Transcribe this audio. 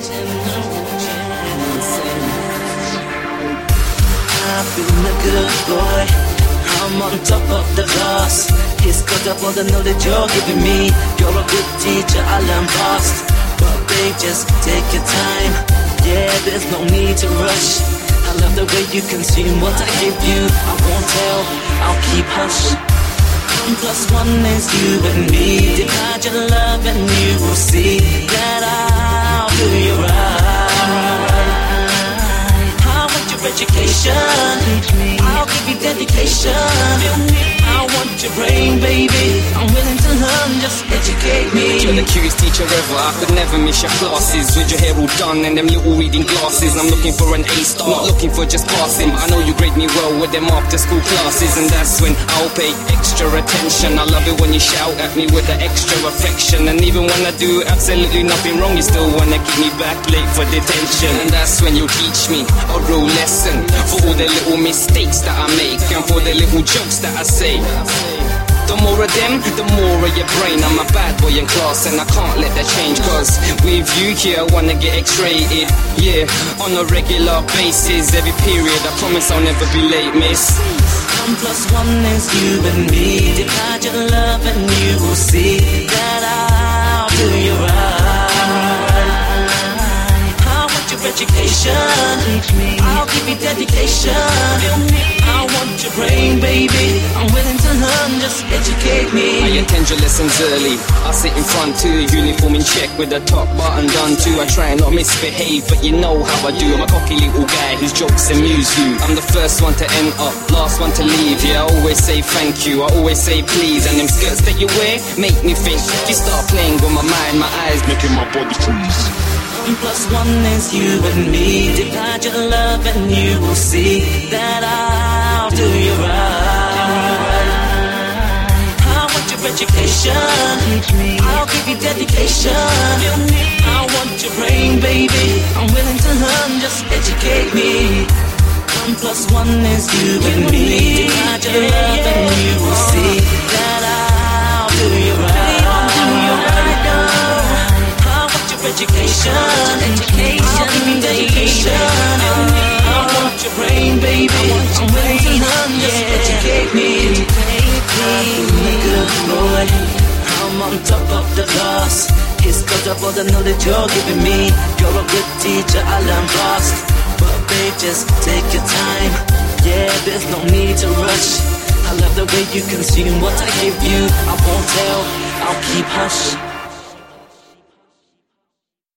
I've been a good boy, I'm on top of the class. It's cause of all the knowledge you're giving me. You're a good teacher, I learn fast. But babe, just take your time. Yeah, there's no need to rush. I love the way you consume what I give you. I won't tell, I'll keep hush. 1+1 is you and me. Divide your love and you will see that I'll do you right. I want your education, I'll give you dedication. I want your brain, baby. I'm willing to learn, just educate me. You're the cutest teacher ever, I could never miss your classes. With your hair all done and them little reading glasses. I'm looking for an A-star, not looking for just passing. I know you grade me well with them after school classes, and that's when I'll pay extra attention. I love it when you shout at me with the extra affection. And even when I do absolutely nothing wrong, you still wanna keep me back late for detention. And that's when you'll teach me a real lesson for all the little mistakes that I make and for the little jokes that I say. The more of them, the more of your brain. I'm a bad boy in class and I can't let that change. Cause with you here I wanna get X-rated. Yeah, on a regular basis. Every period, I promise I'll never be late, miss. 1+1 is you and me. Divide your love and you will see that I'll do you right. I want your education, I'll give you dedication. I want your brain, baby. I'm willing to learn, just educate me. I attend your lessons early. I sit in front too, uniform in check with the top button done too. I try and not misbehave, but you know how I do. I'm a cocky little guy whose jokes amuse you. I'm the first one to enter, last one to leave. Yeah, I always say thank you, I always say please. And them skirts that you wear make me think. You start playing with my mind, my eyes making my body freeze. 1+1 is you and me. Divide your love and you will see that I'll do you right. I want your education, I'll give you dedication. I want your brain, baby. I'm willing to learn, just educate me. 1+1 is you and me. Divide your love and you will see that I'll do you right. Education, I'll give you dedication. I want your brain, baby. I'm willing to learn, just educate me. I'm a good boy, I'm on top of the class. It's cause of all the knowledge you're giving me. You're a good teacher, I learn fast. But babe, just take your time. Yeah, there's no need to rush. I love the way you consume what I give you. I won't tell, I'll keep hush.